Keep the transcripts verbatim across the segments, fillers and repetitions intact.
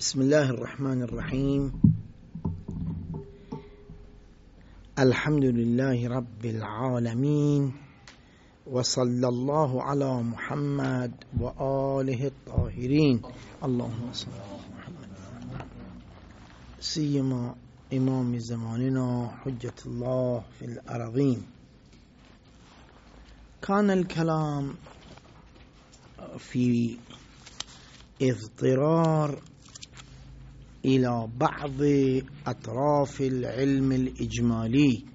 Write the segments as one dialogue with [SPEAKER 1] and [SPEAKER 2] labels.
[SPEAKER 1] بسم الله الرحمن الرحيم. الحمد لله رب العالمين، وصلى الله على محمد وآله الطاهرين. اللهم صل على محمد سيما إمام زماننا حجة الله في الأرضين. كان الكلام في اضطرار إلى بعض أطراف العلم الإجمالي،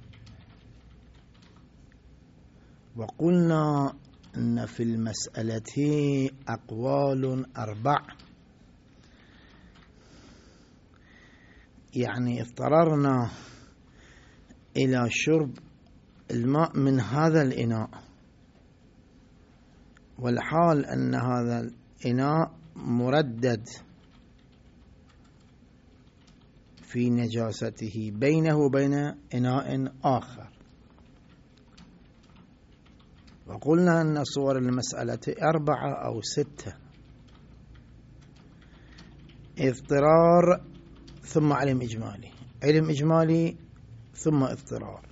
[SPEAKER 1] وقلنا أن في المسألة أقوال أربع، يعني اضطررنا إلى شرب الماء من هذا الإناء، والحال أن هذا الإناء مردد في نجاسته بينه وبين إناء آخر. وقلنا أن صور المسألة أربعة أو ستة: اضطرار ثم علم إجمالي، علم إجمالي ثم اضطرار.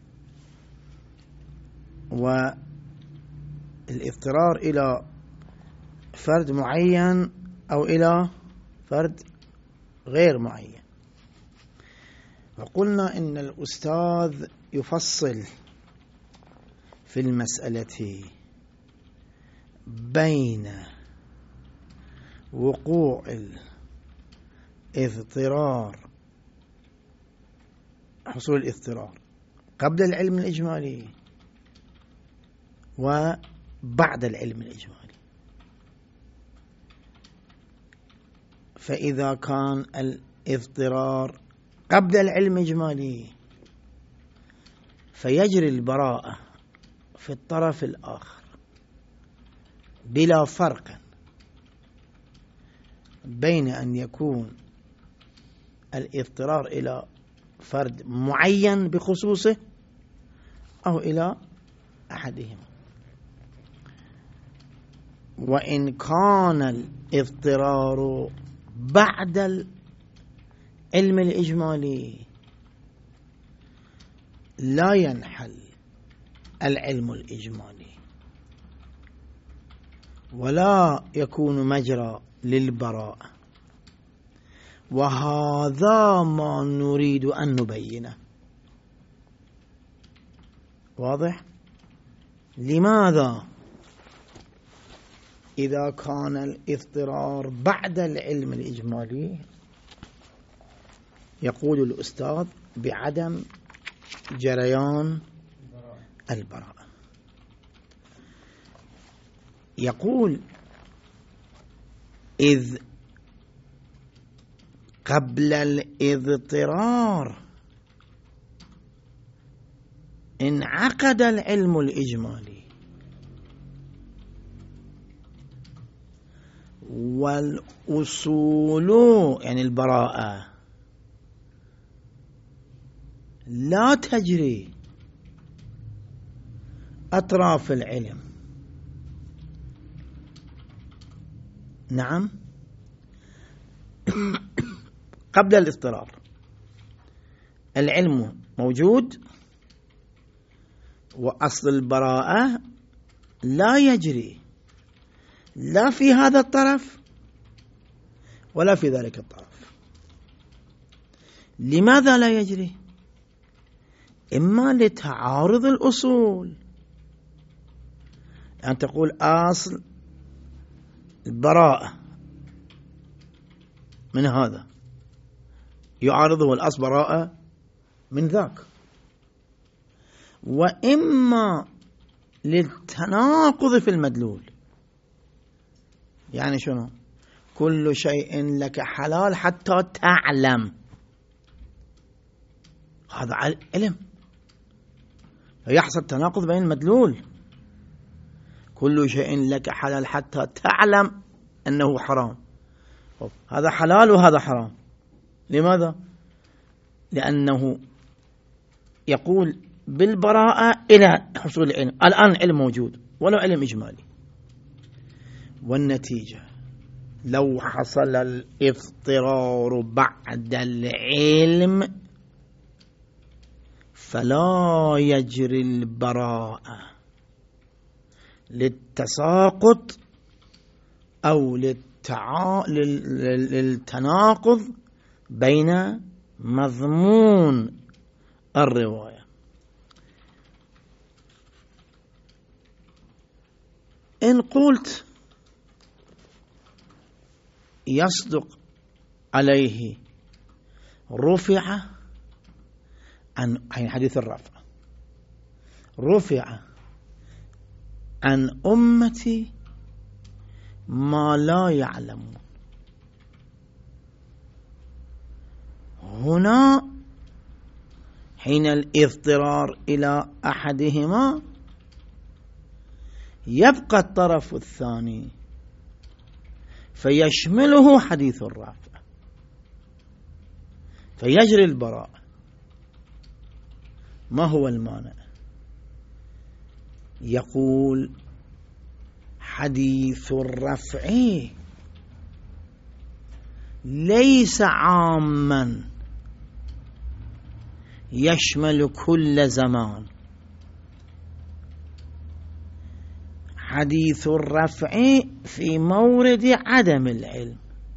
[SPEAKER 1] والاضطرار إلى فرد معين أو إلى فرد غير معين. وقلنا إن الأستاذ يفصل في المسألة بين وقوع الاضطرار، حصول الاضطرار قبل العلم الإجمالي وبعد العلم الإجمالي. فإذا كان الاضطرار قبل العلم الإجمالي فيجري البراءة في الطرف الآخر بلا فرق بين أن يكون الاضطرار إلى فرد معين بخصوصه أو إلى أحدهما. وإن كان الاضطرار بعد العلم الإجمالي لا ينحل العلم الإجمالي ولا يكون مجرى للبراءة، وهذا ما نريد أن نبينه. واضح؟ لماذا إذا كان الاضطرار بعد العلم الإجمالي يقول الأستاذ بعدم جريان البراءة؟ يقول إذ قبل الاضطرار انعقد العلم الإجمالي، والأصول يعني البراءة لا تجري أطراف العلم. نعم، قبل الاضطرار العلم موجود، وأصل البراءة لا يجري لا في هذا الطرف ولا في ذلك الطرف. لماذا لا يجري؟ إما لتعارض الأصول، يعني تقول أصل البراءة من هذا يعارضه الأصل براءة من ذاك، وإما للتناقض في المدلول. يعني شنو؟ كل شيء لك حلال حتى تعلم، هذا علم، فيحصل تناقض بين المدلول. كل شيء لك حلال حتى تعلم أنه حرام، هذا حلال وهذا حرام. لماذا؟ لأنه يقول بالبراءة إلى حصول العلم. الآن علم موجود ولو علم إجمالي، والنتيجة لو حصل الاضطرار بعد العلم فلا يجري البراءة للتساقط أو للتعا... للتناقض بين مضمون الرواية. إن قلت يصدق عليه رفع عن حديث الرفع، رفع عن أمتي ما لا يعلمون، هنا حين الاضطرار إلى أحدهما يبقى الطرف الثاني فيشمله حديث الرافع فيجري البراء. ما هو المانع؟ يقول حديث الرفع ليس عاما يشمل كل زمان، حديث الرفع في مورد عدم العلم،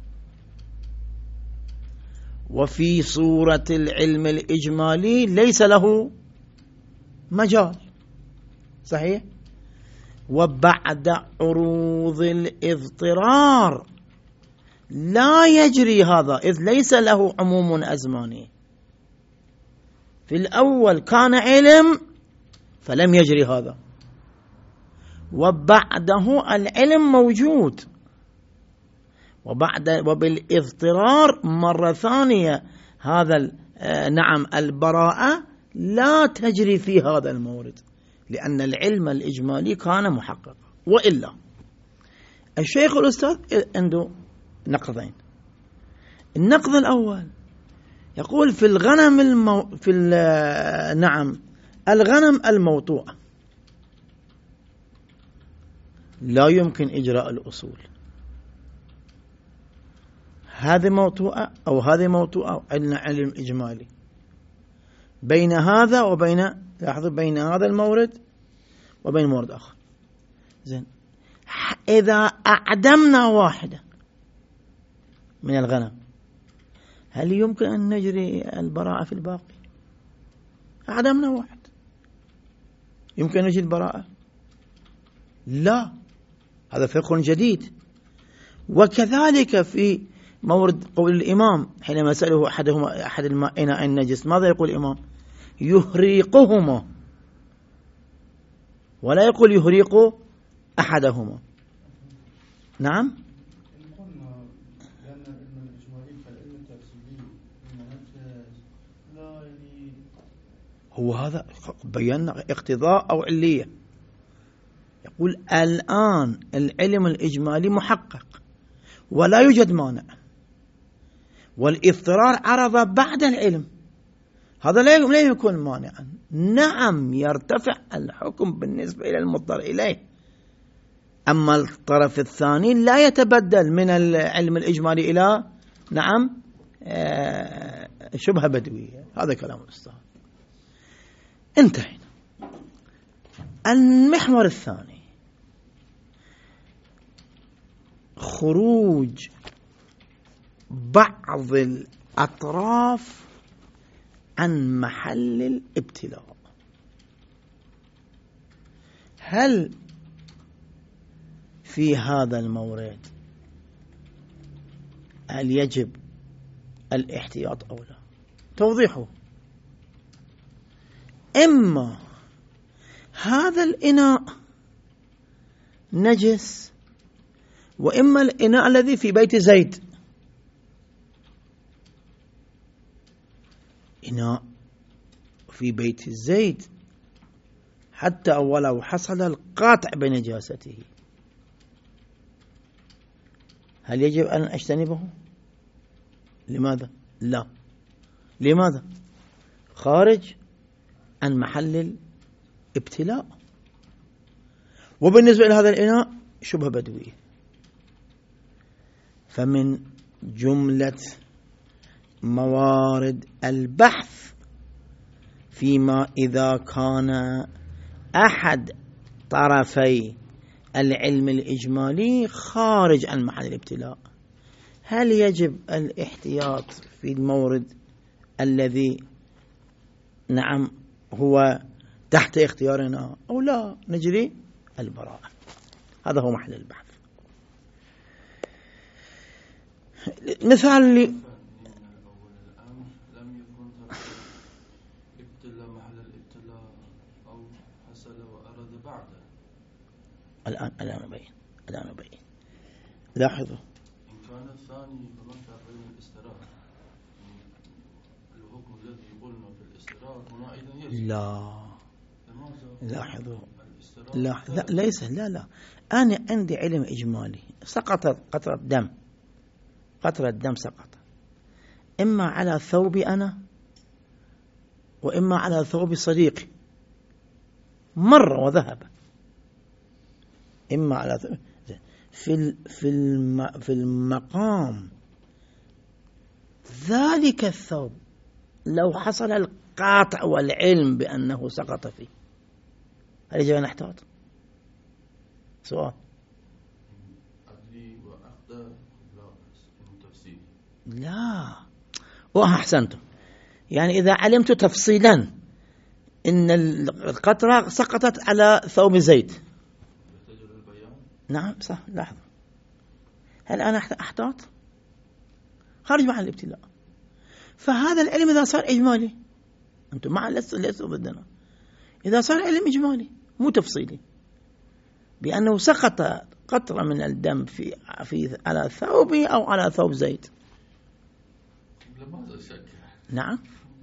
[SPEAKER 1] وفي صورة العلم الإجمالي ليس له مجال، صحيح؟ وبعد عروض الاضطرار لا يجري هذا، إذ ليس له عموم أزماني. في الأول كان علم فلم يجري هذا، وبعده العلم موجود، وبعد وبالاضطرار مرة ثانية هذا نعم البراءة لا تجري في هذا المورد، لأن العلم الإجمالي كان محققا. وإلا الشيخ الأستاذ عنده نقضين. النقض الأول يقول في الغنم المو... في نعم الغنم الموطوعة لا يمكن إجراء الأصول، هذه موطوعة أو هذه موطوعة، عندنا علم إجمالي بين هذا وبين لاحظوا بين هذا المورد وبين مورد آخر. زين، إذا أعدمنا واحدة من الغنم هل يمكن أن نجري البراءة في الباقي؟ أعدمنا واحد، يمكن أن نجري البراءة؟ لا، هذا فقه جديد. وكذلك في مورد قول الإمام حينما سأله أحدهما أحد المائين النجس ماذا يقول الإمام؟ يهريقهما، ولا يقول يهريق أحدهما. نعم، هو هذا بينا اقتضاء أو علية. يقول الآن العلم الإجمالي محقق ولا يوجد مانع، والاضطرار عرض بعد العلم، هذا لا يكون مانعا. نعم يرتفع الحكم بالنسبة إلى المضطر إليه، أما الطرف الثاني لا يتبدل من العلم الإجمالي إلى نعم شبهة بدوية. هذا كلام الأستاذ. انتهينا. المحور الثاني خروج بعض الأطراف عن محل الابتلاء. هل في هذا المورد هل يجب الاحتياط أو لا؟ توضيحه: إما هذا الإناء نجس، وإما الإناء الذي في بيت زيد. إناء في بيت زيد حتى ولو حصل القاطع بنجاسته هل يجب أن أجتنبه؟ لماذا؟ لا. لماذا؟ خارج عن محل الابتلاء. وبالنسبة لهذا الإناء شبهة بدوية. فمن جملة موارد البحث فيما إذا كان أحد طرفي العلم الإجمالي خارج عن محل الابتلاء، هل يجب الاحتياط في المورد الذي نعم هو تحت اختيارنا أو لا نجري البراءة؟ هذا هو محل البحث. مثال لي الآن الآن أبين الآن أبين لاحظوا
[SPEAKER 2] إن كان الثاني فمنفع بين الاستراق، الحكم الذي قلنا في الاستراق هنا أيضا يجب.
[SPEAKER 1] لا لاحظوا لا لا ليس لا لا أنا عندي علم إجمالي، سقطت قطرة دم، قطرة دم سقط إما على ثوبي أنا وإما على ثوب صديقي، مر وذهب، إما على ثوب في في في المقام ذلك الثوب لو حصل القاطع والعلم بأنه سقط فيه، هل يجب أن نحتاط؟ سؤال. لا وأحسنتم، يعني إذا علمت تفصيلا إن القطرة سقطت على ثوب زيد، نعم صح، لحظة، هل أنا أحتاط؟ خارج مع الابتلاء. فهذا العلم إذا صار إجمالي، أنتم مع لستوا ضدنا، إذا صار علم إجمالي مو تفصيلي بأنه سقط قطرة من الدم في في على ثوبي أو على ثوب زيد. نعم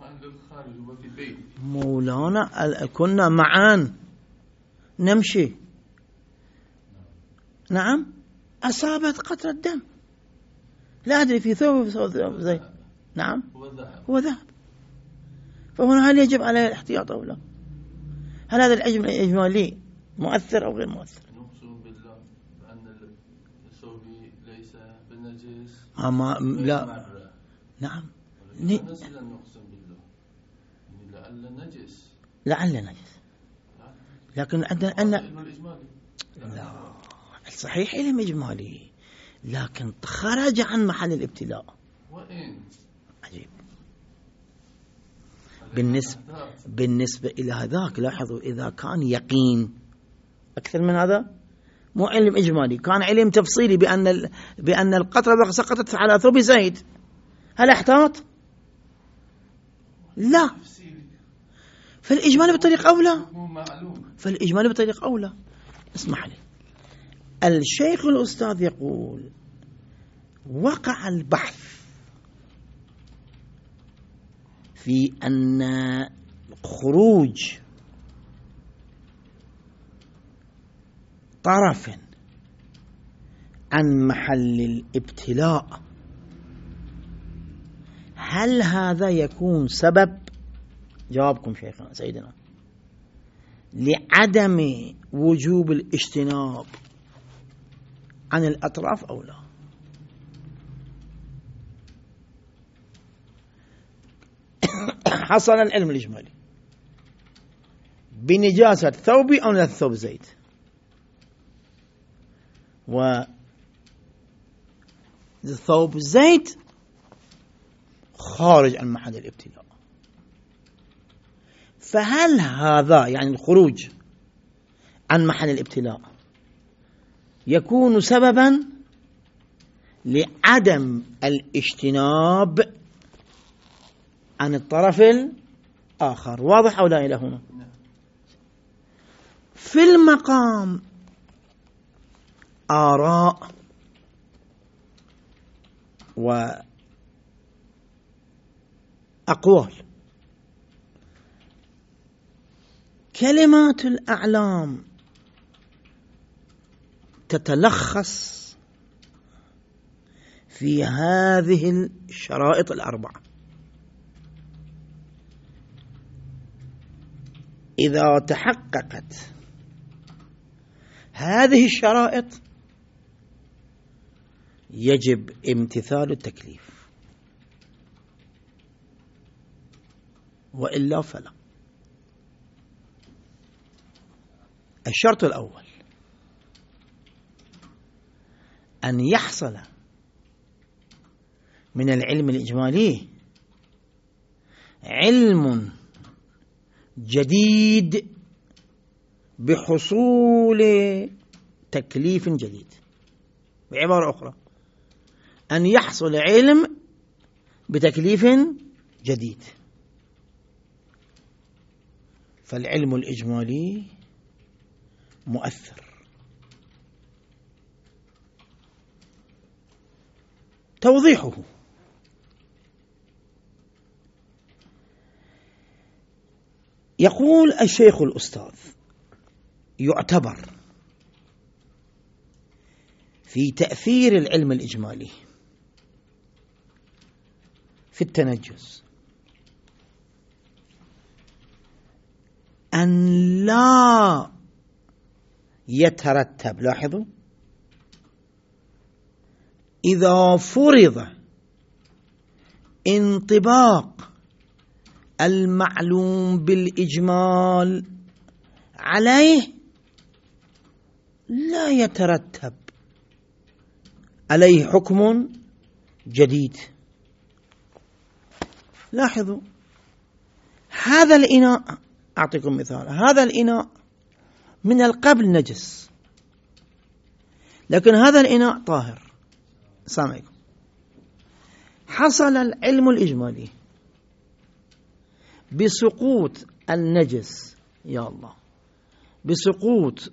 [SPEAKER 1] مولانا كنا معا نمشي، نعم أصابت قطرة دم لا أدري في ثوب ثوب زيد، نعم هو ذهب، فهنا هل يجب عليه الاحتياط أو لا؟ هل هذا العلم الإجمالي مؤثر أو غير مؤثر؟
[SPEAKER 2] نقسم بالله بأن الثوب ليس بالنجس
[SPEAKER 1] أما لا نعم
[SPEAKER 2] نقسم بالله لعل نجس،
[SPEAKER 1] لعل نجس، لكن عندنا أن لا صحيح علم إجمالي لكن خرج عن محل الابتلاء.
[SPEAKER 2] وين
[SPEAKER 1] عجيب. بالنسبة بالنسبة إلى هذاك لاحظوا إذا كان يقين أكثر من هذا مو علم إجمالي، كان علم تفصيلي بأن بأن القطرة سقطت على ثوب زيد، هل احتاط؟ لا. فالإجمالي بطريق أولى، فالإجمالي بطريق أولى. اسمح لي، الشيخ الأستاذ يقول وقع البحث في أن خروج طرف عن محل الابتلاء هل هذا يكون سبب، جوابكم شيخنا سيدنا، لعدم وجوب الاجتناب عن الأطراف أو لا؟ حصل العلم الإجمالي بنجاسة ثوبي أو لا ثوب زيت، وثوب زيت خارج عن محل الابتلاء، فهل هذا يعني الخروج عن محل الابتلاء يكون سببا لعدم الاجتناب عن الطرف الآخر؟ واضح أو لا إلى هنا؟ في المقام آراء وأقوال. كلمات الأعلام تتلخص في هذه الشرائط الأربعة. إذا تحققت هذه الشرائط يجب امتثال التكليف، وإلا فلا. الشرط الأول أن يحصل من العلم الإجمالي علم جديد بحصول تكليف جديد. بعبارة أخرى، أن يحصل علم بتكليف جديد. فالعلم الإجمالي مؤثر. توضيحه: يقول الشيخ الأستاذ: يعتبر في تأثير العلم الإجمالي في التنجس أن لا يترتب، لاحظوا، إذا فرض انطباق المعلوم بالإجمال عليه، لا يترتب عليه حكم جديد. لاحظوا، هذا الإناء، أعطيكم مثال، هذا الإناء من القبل نجس، لكن هذا الإناء طاهر. السلام عليكم. حصل العلم الإجمالي بسقوط النجس، يا الله، بسقوط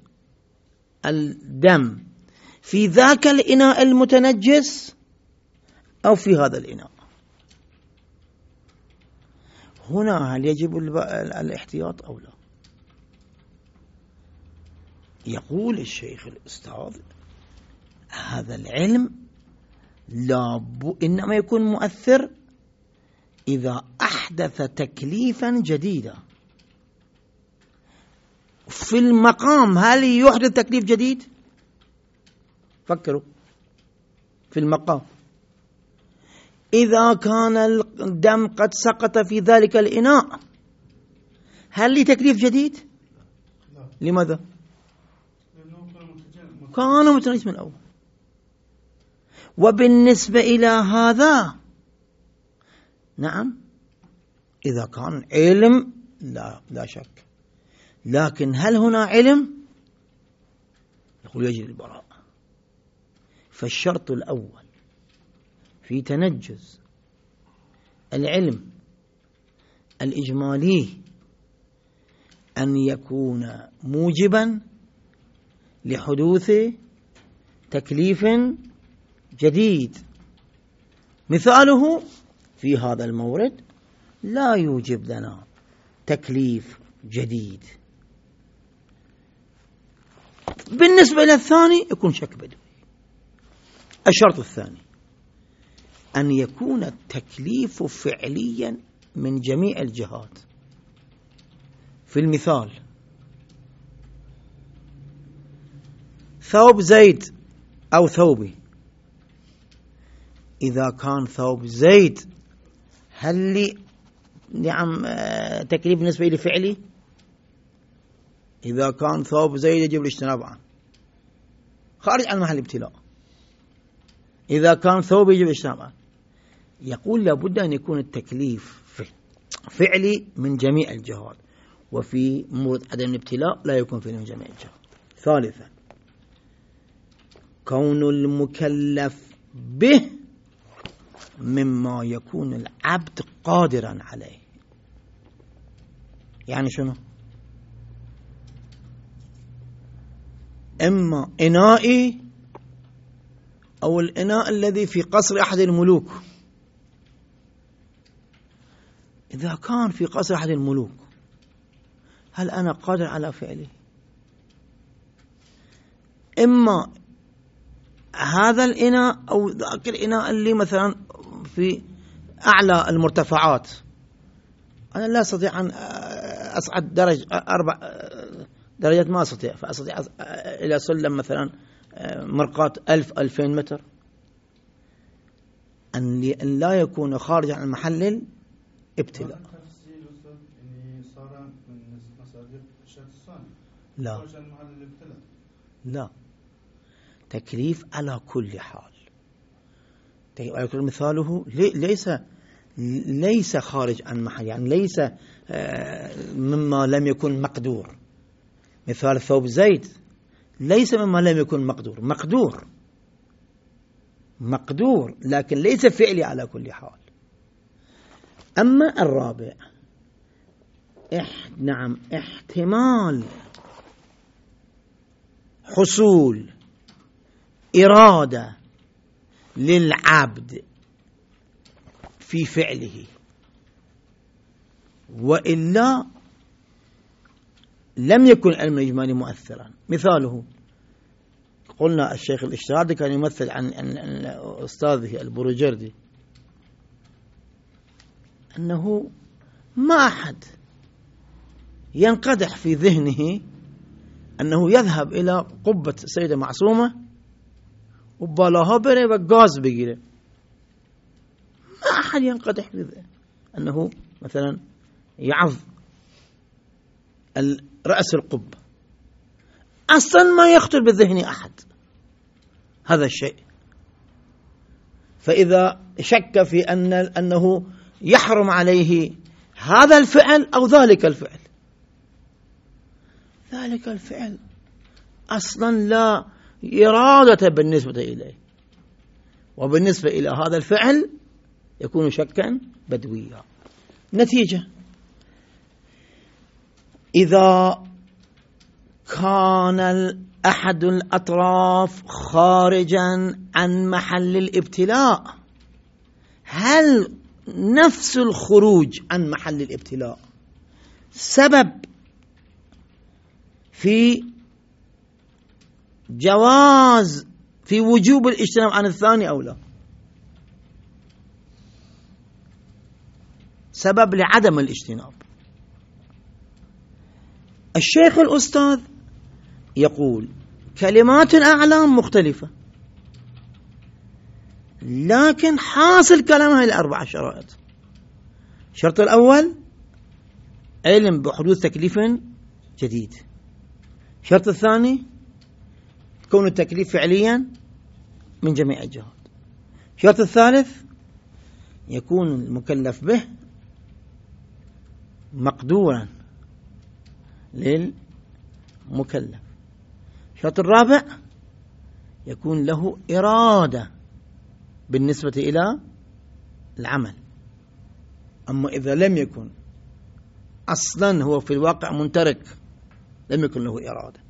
[SPEAKER 1] الدم في ذاك الإناء المتنجس أو في هذا الإناء. هنا هل يجب الاحتياط أو لا؟ يقول الشيخ الأستاذ: هذا العلم لابد إنما يكون مؤثر إذا أحدث تكليفا جديدا. في المقام هل يحدث تكليف جديد؟ فكروا في المقام. إذا كان الدم قد سقط في ذلك الإناء هل لي تكليف جديد؟ لا. لماذا؟ كان متنجس من الأول. وبالنسبة إلى هذا نعم، إذا كان علم لا لا شك، لكن هل هنا علم؟ يقول يجب البراءة. فالشرط الأول في تنجز العلم الإجمالي أن يكون موجبا لحدوث تكليف جديد. مثاله في هذا المورد لا يوجب لنا تكليف جديد. بالنسبة إلى الثاني يكون شك بدوي. الشرط الثاني أن يكون التكليف فعليا من جميع الجهات. في المثال، ثوب زيد أو ثوبي، إذا كان ثوب زيد هل لي نعم تكليف بالنسبة لي فعلي؟ إذا كان ثوب زيد يجب الاجتناب عنه خارج عن محل ابتلاء. إذا كان ثوب يجب الاجتناب عنه. يقول لابد أن يكون التكليف فعلي من جميع الجهات، وفي مورد عدم الابتلاء لا يكون فعلي من جميع الجهات. ثالثا، كون المكلف به مما يكون العبد قادرا عليه. يعني شنو؟ إما إنائي أو الإناء الذي في قصر أحد الملوك. إذا كان في قصر أحد الملوك هل أنا قادر على فعله؟ إما هذا الإناء أو ذاك الإناء اللي مثلا في أعلى المرتفعات، أنا لا أستطيع أن أصعد درج أربع درجات، ما أستطيع، فأستطيع إلى سلم مثلا مرقات ألف ألفين متر. أن لا يكون خارج عن محل الابتلاء. لا لا، تكليف على كل حال. مثاله ليس ليس خارج عن محل، يعني ليس مما لم يكن مقدور. مثال ثوب زيد ليس مما لم يكن مقدور، مقدور مقدور لكن ليس فعلي على كل حال. أما الرابع إح نعم احتمال حصول إرادة للعبد في فعله، وإلا لم يكن العلم الإجمالي مؤثرا. مثاله قلنا الشيخ الاشتراطي كان يمثل عن أستاذه البروجردي أنه ما أحد ينقدح في ذهنه أنه يذهب إلى قبة السيدة معصومة وبالاها بري وغاز بيجيره. ما أحد ينقدح في ذهنه أنه مثلا يعظ رأس القبة، أصلا ما يخطر بالذهن أحد هذا الشيء. فإذا شك في أن أنه يحرم عليه هذا الفعل أو ذلك الفعل، ذلك الفعل أصلا لا إرادة بالنسبة إليه، وبالنسبة إلى هذا الفعل يكون شكا بدويا. نتيجة إذا كان أحد الأطراف خارجا عن محل الابتلاء، هل نفس الخروج عن محل الابتلاء سبب في جواز في وجوب الاجتناب عن الثاني أو لا؟ سبب لعدم الاجتناب. الشيخ الأستاذ يقول كلمات الأعلام مختلفة، لكن حاصل كلامها الأربع شرائط. الشرط الأول علم بحدوث تكليف جديد. الشرط الثاني كون التكليف فعليا من جميع الجهات. الشرط الثالث يكون المكلف به مقدورا للمكلف. الشرط الرابع يكون له إرادة بالنسبة إلى العمل. أما إذا لم يكن أصلا هو في الواقع منترك، لم يكن له إرادة.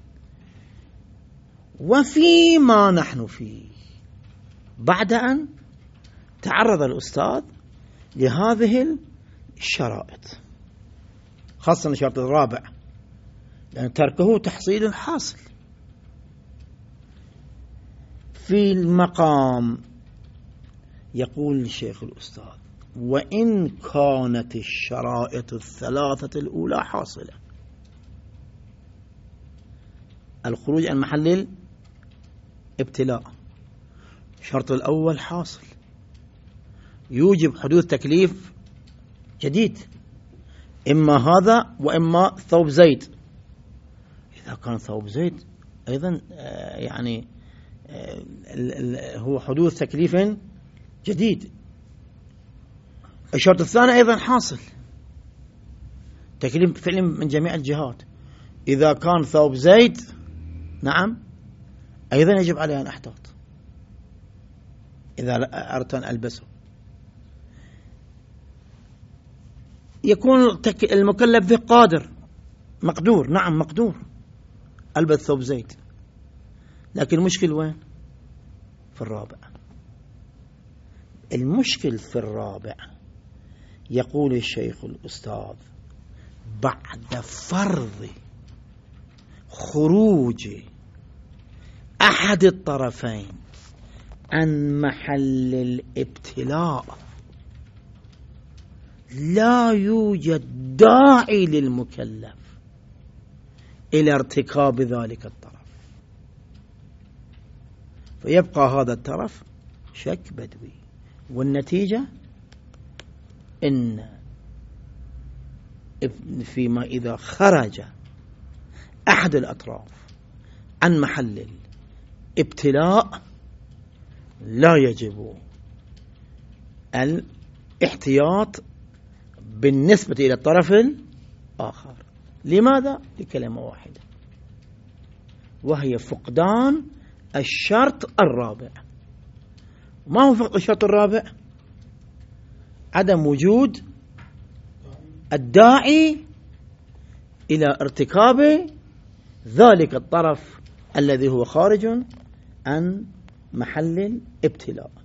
[SPEAKER 1] وفيما نحن فيه بعد أن تعرض الأستاذ لهذه الشرائط، خاصة الشرط الرابع لأن تركه تحصيل حاصل. في المقام يقول الشيخ الأستاذ وإن كانت الشرائط الثلاثة الأولى حاصلة، الخروج عن محل الابتلاء، الشرط الأول حاصل يوجب حدوث تكليف جديد، إما هذا وإما ثوب زيد. إذا كان ثوب زيد أيضا يعني هو حدوث تكليف جديد. الشرط الثاني أيضا حاصل تكليف فعل من جميع الجهات. إذا كان ثوب زيد نعم أيضا يجب علي أن أحتاط إذا أردت أن ألبسه. يكون المكلف به قادر مقدور، نعم مقدور ألبس ثوب زيد، لكن المشكل وين؟ في الرابع. المشكل في الرابع يقول الشيخ الأستاذ بعد فرض خروج أحد الطرفين عن محل الابتلاء لا يوجد داعي للمكلف إلى ارتكاب ذلك الطرف، فيبقى هذا الطرف شك بدوي. والنتيجة إن فيما إذا خرج أحد الأطراف عن محل الابتلاء لا يجب الاحتياط بالنسبة إلى الطرف الآخر. لماذا؟ لكلمة واحدة، وهي فقدان الشرط الرابع. ما هو فقد الشرط الرابع؟ عدم وجود الداعي إلى ارتكاب ذلك الطرف الذي هو خارج عن محل الابتلاء.